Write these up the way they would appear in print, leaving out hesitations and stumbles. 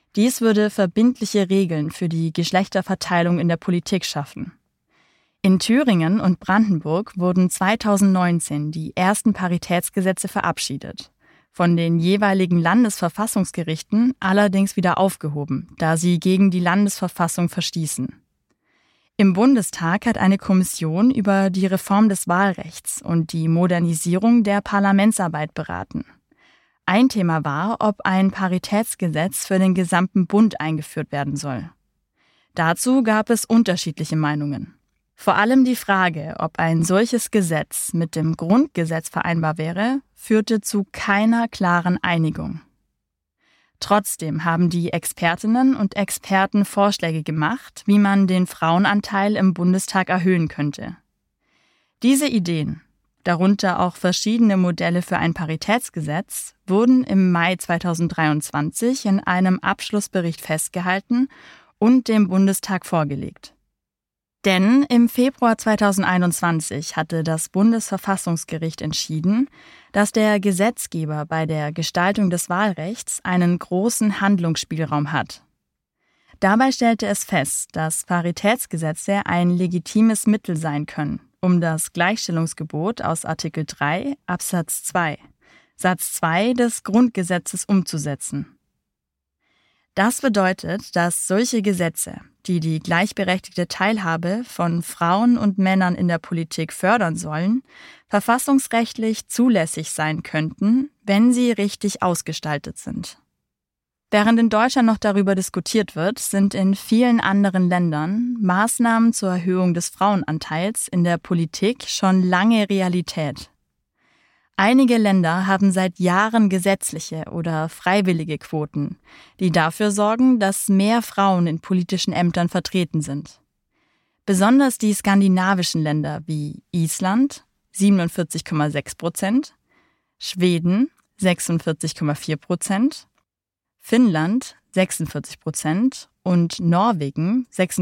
Dies würde verbindliche Regeln für die Geschlechterverteilung in der Politik schaffen. In Thüringen und Brandenburg wurden 2019 die ersten Paritätsgesetze verabschiedet, von den jeweiligen Landesverfassungsgerichten allerdings wieder aufgehoben, da sie gegen die Landesverfassung verstießen. Im Bundestag hat eine Kommission über die Reform des Wahlrechts und die Modernisierung der Parlamentsarbeit beraten. Ein Thema war, ob ein Paritätsgesetz für den gesamten Bund eingeführt werden soll. Dazu gab es unterschiedliche Meinungen. Vor allem die Frage, ob ein solches Gesetz mit dem Grundgesetz vereinbar wäre, führte zu keiner klaren Einigung. Trotzdem haben die Expertinnen und Experten Vorschläge gemacht, wie man den Frauenanteil im Bundestag erhöhen könnte. Diese Ideen, darunter auch verschiedene Modelle für ein Paritätsgesetz, wurden im Mai 2023 in einem Abschlussbericht festgehalten und dem Bundestag vorgelegt. Denn im Februar 2021 hatte das Bundesverfassungsgericht entschieden, dass der Gesetzgeber bei der Gestaltung des Wahlrechts einen großen Handlungsspielraum hat. Dabei stellte es fest, dass Paritätsgesetze ein legitimes Mittel sein können, um das Gleichstellungsgebot aus Artikel 3 Absatz 2, Satz 2 des Grundgesetzes umzusetzen. Das bedeutet, dass solche Gesetze, die die gleichberechtigte Teilhabe von Frauen und Männern in der Politik fördern sollen, verfassungsrechtlich zulässig sein könnten, wenn sie richtig ausgestaltet sind. Während in Deutschland noch darüber diskutiert wird, sind in vielen anderen Ländern Maßnahmen zur Erhöhung des Frauenanteils in der Politik schon lange Realität. Einige Länder haben seit Jahren gesetzliche oder freiwillige Quoten, die dafür sorgen, dass mehr Frauen in politischen Ämtern vertreten sind. Besonders die skandinavischen Länder wie Island 47,6%, Schweden 46,4%, Finnland 46% und Norwegen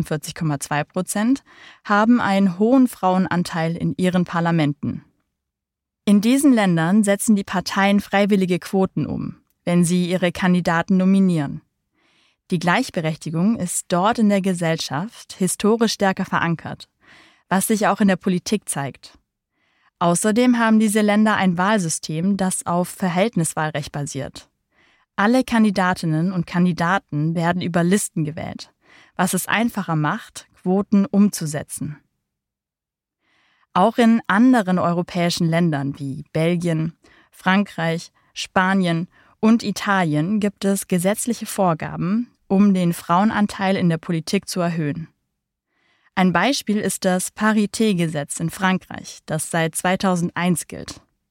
46,2% haben einen hohen Frauenanteil in ihren Parlamenten. In diesen Ländern setzen die Parteien freiwillige Quoten um, wenn sie ihre Kandidaten nominieren. Die Gleichberechtigung ist dort in der Gesellschaft historisch stärker verankert, was sich auch in der Politik zeigt. Außerdem haben diese Länder ein Wahlsystem, das auf Verhältniswahlrecht basiert. Alle Kandidatinnen und Kandidaten werden über Listen gewählt, was es einfacher macht, Quoten umzusetzen. Auch in anderen europäischen Ländern wie Belgien, Frankreich, Spanien und Italien gibt es gesetzliche Vorgaben, um den Frauenanteil in der Politik zu erhöhen. Ein Beispiel ist das Parité-Gesetz in Frankreich, das seit 2001 gilt.